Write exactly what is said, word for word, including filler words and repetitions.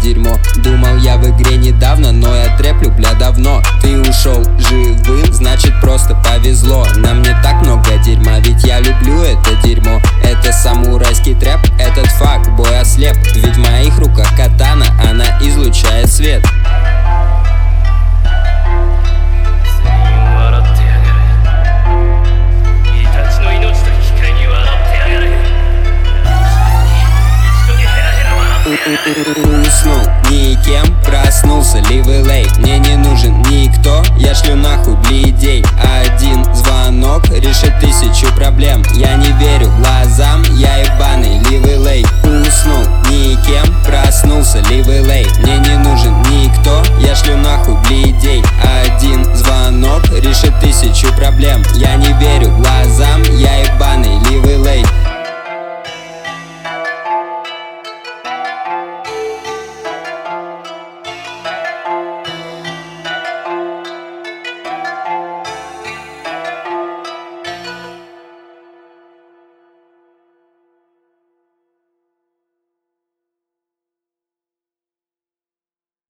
дерьмо. Думал я в игре недавно, но я треплю, бля, давно. Ты ушел живым, значит просто повезло. На мне так много дерьма, ведь я люблю это дерьмо. Это самурайский трэп, этот факт, бой ослеп. Ведь в моих руках катана, она излучает свет. Уснул никем, проснулся ливелей. Мне не нужен никто, я шлю нахуй блидей. Один звонок решит тысячу проблем. Я не верю глазам, я ебаный ливелей. Уснул никем, проснулся ливелей. Мне не нужен никто, я шлю нахуй блидей. Один звонок решит тысячу проблем.